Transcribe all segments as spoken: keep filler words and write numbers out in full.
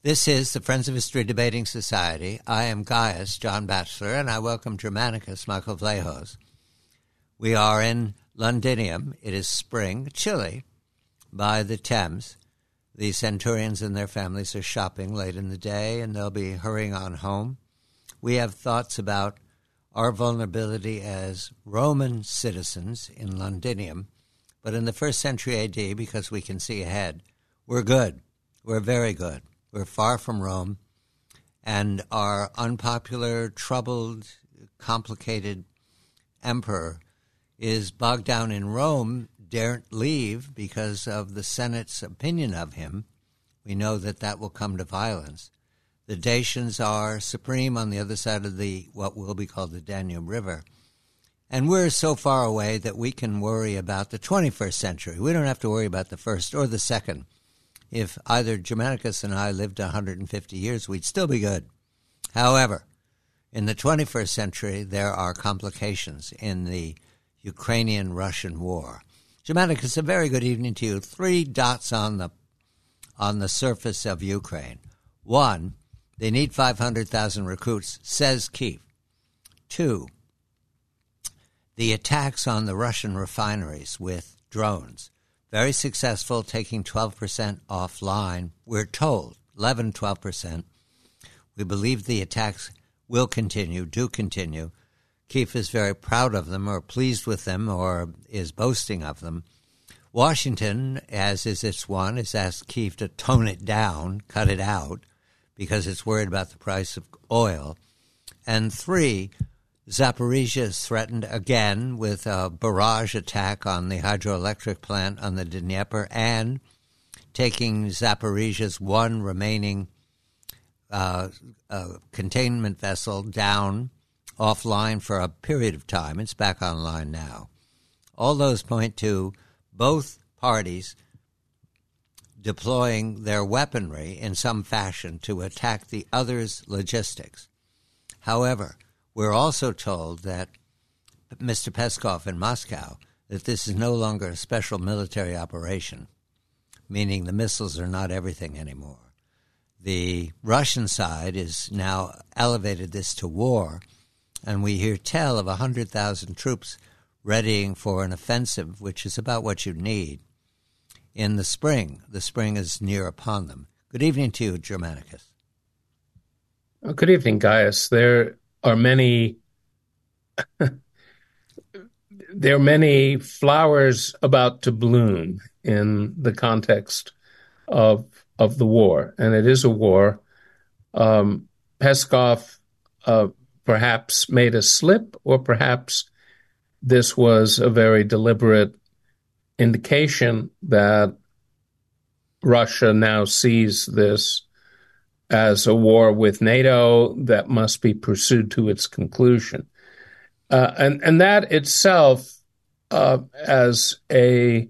This is the Friends of History Debating Society. I am Gaius, John Batchelor, and I welcome Germanicus, Michael Vlahos. We are in Londinium. It is spring, chilly, by the Thames. The centurions and their families are shopping late in the day, and they'll be hurrying on home. We have thoughts about our vulnerability as Roman citizens in Londinium, but in the first century A D, because we can see ahead, we're good. We're very good. We're far from Rome, and our unpopular, troubled, complicated emperor is bogged down in Rome, daren't leave because of the Senate's opinion of him. We know that that will come to violence. The Dacians are supreme on the other side of the what will be called the Danube River. And we're so far away that we can worry about the twenty-first century. We don't have to worry about the first or the second. If either Germanicus and I lived one hundred fifty years, we'd still be good. However, in the twenty-first century, there are complications in the Ukrainian-Russian war. Germanicus, a very good evening to you. Three dots on the on the surface of Ukraine. One, they need five hundred thousand recruits, says Kyiv. Two, the attacks on the Russian refineries with drones. Very successful, taking twelve percent offline. We're told, eleven, twelve percent. We believe the attacks will continue, do continue. Kyiv is very proud of them or pleased with them or is boasting of them. Washington, as is its one, has asked Kyiv to tone it down, cut it out, because it's worried about the price of oil. And three, Zaporizhia is threatened again with a barrage attack on the hydroelectric plant on the Dnieper and taking Zaporizhia's one remaining uh, uh, containment vessel down offline for a period of time. It's back online now. All those point to both parties deploying their weaponry in some fashion to attack the other's logistics. However, we're also told that Mister Peskov in Moscow, that this is no longer a special military operation, meaning the missiles are not everything anymore. The Russian side is now elevated this to war, and we hear tell of one hundred thousand troops readying for an offensive, which is about what you need, in the spring. The spring is near upon them. Good evening to you, Germanicus. Oh, good evening, Gaius. There are many there are many flowers about to bloom in the context of of the war, and it is a war. Um, Peskov uh, perhaps made a slip, or perhaps this was a very deliberate indication that Russia now sees this as a war with NATO that must be pursued to its conclusion. Uh, and, and that itself, uh, as a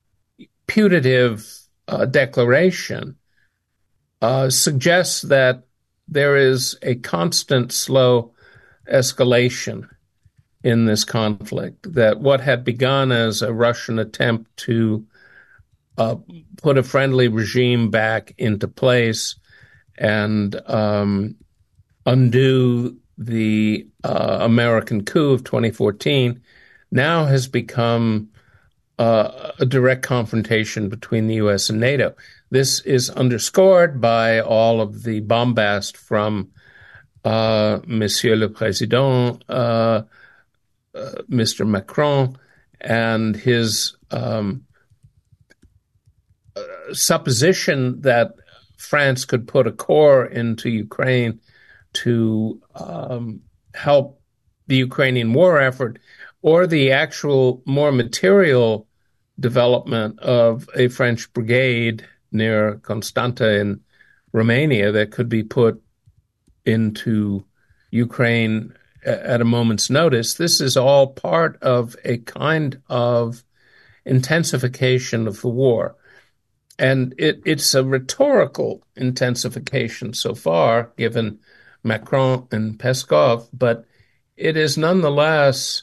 putative uh, declaration, uh, suggests that there is a constant slow escalation in this conflict, that what had begun as a Russian attempt to uh, put a friendly regime back into place and um, undo the uh, American coup of twenty fourteen, now has become uh, a direct confrontation between the U S and NATO. This is underscored by all of the bombast from uh, Monsieur le Président, uh, uh, Mister Macron, and his um, uh, supposition that France could put a corps into Ukraine to um, help the Ukrainian war effort, or the actual more material development of a French brigade near Constanta in Romania that could be put into Ukraine at a moment's notice. This is all part of a kind of intensification of the war. And it, it's a rhetorical intensification so far, given Macron and Peskov, but it is nonetheless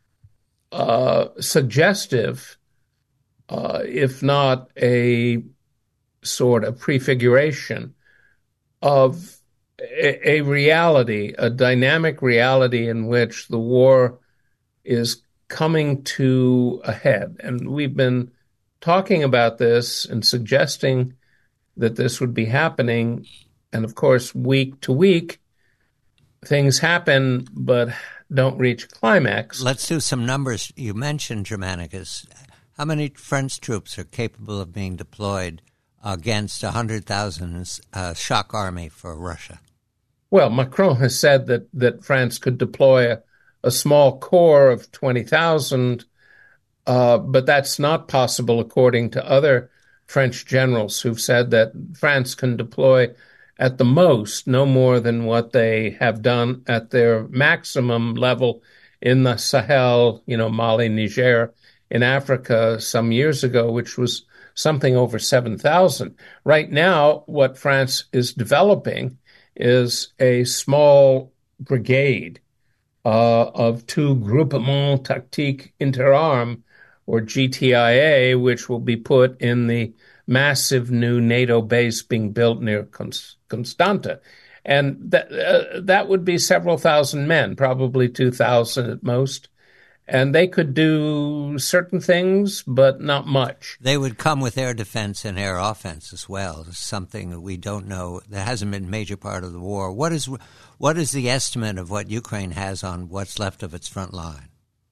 uh, suggestive, uh, if not a sort of prefiguration of a, a reality, a dynamic reality in which the war is coming to a head. And we've been talking about this and suggesting that this would be happening. And of course, week to week, things happen but don't reach climax. Let's do some numbers. You mentioned, Germanicus. How many French troops are capable of being deployed against a one hundred thousand uh, shock army for Russia? Well, Macron has said that, that France could deploy a, a small corps of twenty thousand, uh, but that's not possible according to other French generals who've said that France can deploy at the most no more than what they have done at their maximum level in the Sahel, you know, Mali, Niger, in Africa some years ago, which was something over seven thousand. Right now, what France is developing is a small brigade uh, of two Groupements Tactiques Interarmes, or G T I A, which will be put in the massive new NATO base being built near Constanta. And that, uh, that would be several thousand men, probably two thousand at most. And they could do certain things, but not much. They would come with air defense and air offense as well. It's something that we don't know. That hasn't been a major part of the war. What is what is the estimate of what Ukraine has on what's left of its front line?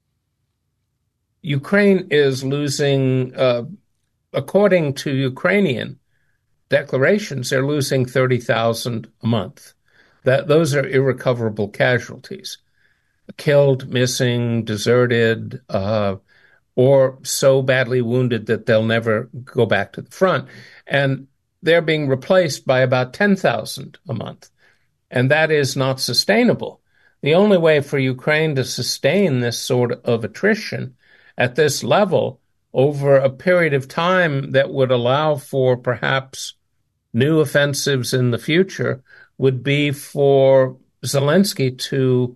Ukraine is losing, uh, according to Ukrainian declarations, they're losing thirty thousand a month. That those are irrecoverable casualties. Killed, missing, deserted, uh, or so badly wounded that they'll never go back to the front. And they're being replaced by about ten thousand a month. And that is not sustainable. The only way for Ukraine to sustain this sort of attrition at this level over a period of time that would allow for perhaps new offensives in the future would be for Zelensky to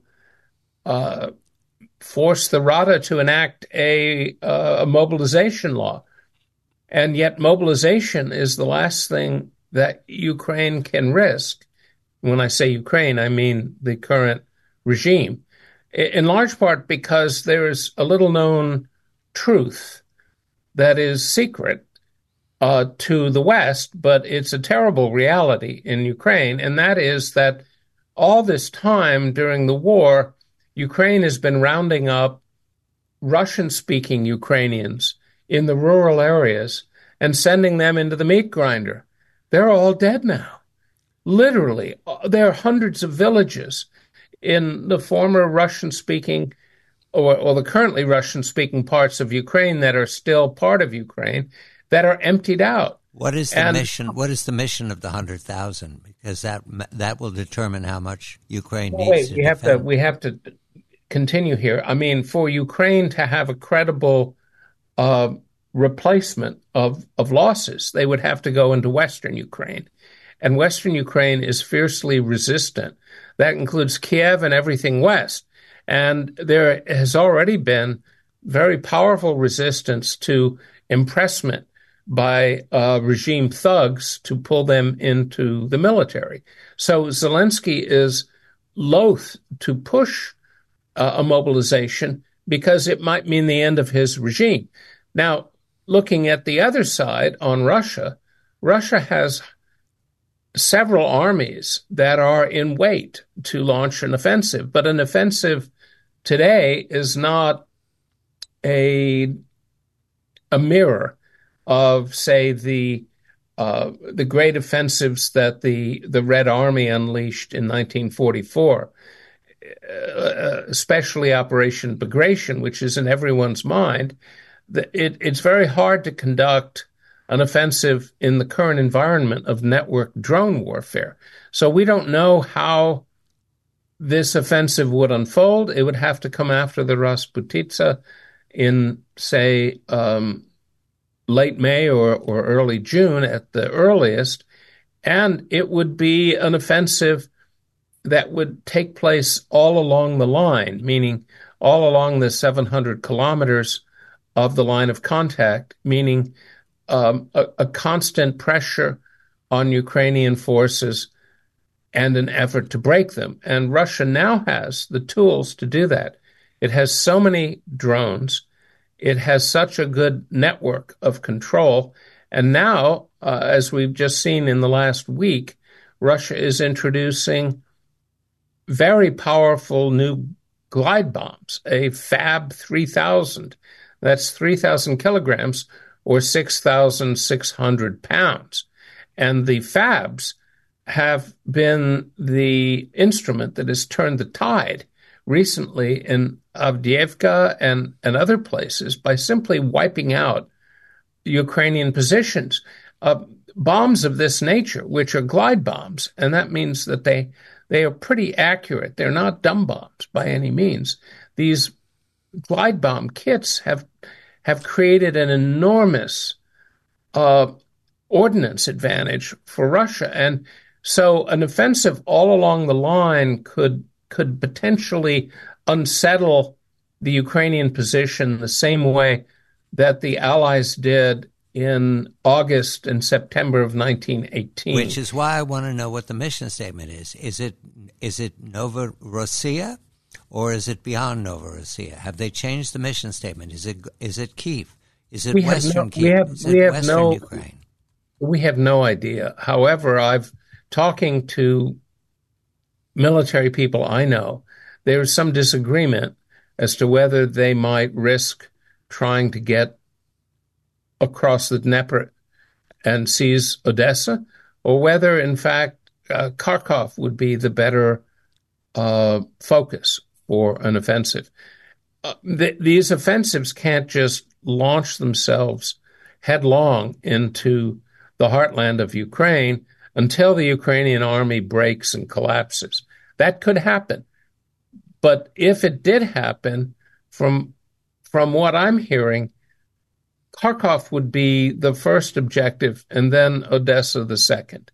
Uh, force the Rada to enact a, uh, a mobilization law. And yet mobilization is the last thing that Ukraine can risk. When I say Ukraine, I mean the current regime, in large part because there is a little known truth that is secret uh, to the West, but it's a terrible reality in Ukraine, and that is that all this time during the war, Ukraine has been rounding up Russian-speaking Ukrainians in the rural areas and sending them into the meat grinder. They're all dead now. Literally, there are hundreds of villages in the former Russian-speaking or, or the currently Russian-speaking parts of Ukraine that are still part of Ukraine that are emptied out. What is the and, mission? What is the mission of the hundred thousand? Because that that will determine how much Ukraine well, needs wait, to we defend. have to we have to continue here. I mean, for Ukraine to have a credible uh, replacement of of losses, they would have to go into Western Ukraine, and Western Ukraine is fiercely resistant. That includes Kiev and everything west, and there has already been very powerful resistance to impressment by uh, regime thugs to pull them into the military. So Zelensky is loath to push uh, a mobilization because it might mean the end of his regime. Now, looking at the other side on Russia, Russia has several armies that are in wait to launch an offensive, but an offensive today is not a, a mirror of, say, the uh, the great offensives that the the Red Army unleashed in nineteen forty-four, uh, especially Operation Bagration, which is in everyone's mind. It, it's very hard to conduct an offensive in the current environment of network drone warfare. So we don't know how this offensive would unfold. It would have to come after the Rasputitsa in, say, um, late May or, or early June at the earliest, and it would be an offensive that would take place all along the line, meaning all along the seven hundred kilometers of the line of contact, meaning um, a, a constant pressure on Ukrainian forces and an effort to break them. And Russia now has the tools to do that. It has so many drones. It has such a good network of control. And now, uh, as we've just seen in the last week, Russia is introducing very powerful new glide bombs, a Fab three thousand. That's three thousand kilograms or six thousand six hundred pounds. And the Fabs have been the instrument that has turned the tide recently in Avdiivka and, and other places by simply wiping out Ukrainian positions. Uh, bombs of this nature, which are glide bombs, and that means that they they are pretty accurate. They're not dumb bombs by any means. These glide bomb kits have have created an enormous uh, ordnance advantage for Russia, and so an offensive all along the line could could potentially unsettle the Ukrainian position the same way that the Allies did in August and September of nineteen eighteen. Which is why I want to know what the mission statement is. Is it is it Novorossiya or is it beyond Novorossiya? Have they changed the mission statement? Is it is it Kyiv? Is it we Western no, Kyiv? We have, is we it have Western no, Ukraine? We have no idea. However, I've talking to military people I know, there's some disagreement as to whether they might risk trying to get across the Dnieper and seize Odessa, or whether, in fact, uh, Kharkov would be the better uh, focus for an offensive. Uh, th- these offensives can't just launch themselves headlong into the heartland of Ukraine until the Ukrainian army breaks and collapses. That could happen. But if it did happen, from from what I'm hearing, Kharkov would be the first objective and then Odessa the second.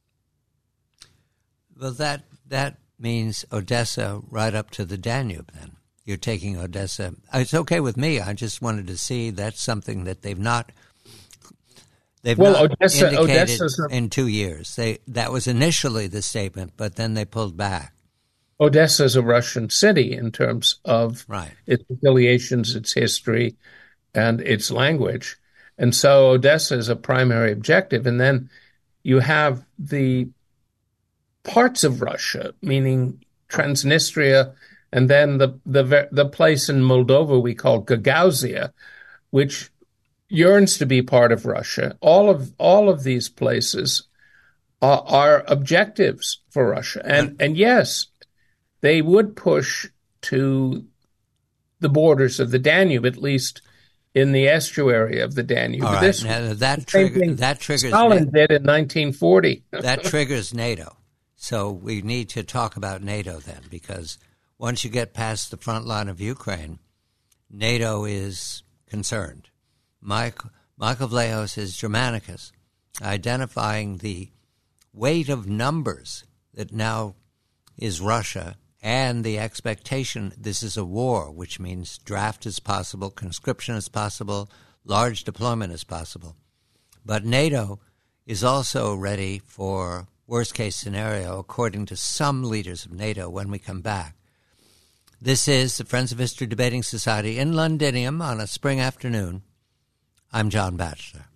Well, that that means Odessa right up to the Danube then. You're taking Odessa. It's okay with me. I just wanted to see that's something that they've not they've well, not Odessa, indicated Odessa's a, in two years. They that was initially the statement, but then they pulled back. Odessa is a Russian city in terms of right. its affiliations, its history, and its language. And so Odessa is a primary objective. And then you have the parts of Russia, meaning Transnistria, and then the the the place in Moldova we call Gagauzia, which yearns to be part of Russia. All of all of these places are, are objectives for Russia. And and yes, they would push to the borders of the Danube, at least in the estuary of the Danube. All right. This, now, that, trigger, that triggers Stalin did in nineteen forty. That triggers NATO. So we need to talk about NATO then, because once you get past the front line of Ukraine, NATO is concerned. Mike, Michael Vlahos is Germanicus, identifying the weight of numbers that now is Russia and the expectation this is a war, which means draft is possible, conscription is possible, large deployment is possible. But NATO is also ready for worst-case scenario, according to some leaders of NATO, when we come back. This is the Friends of History Debating Society in Londinium on a spring afternoon. I'm John Batchelor.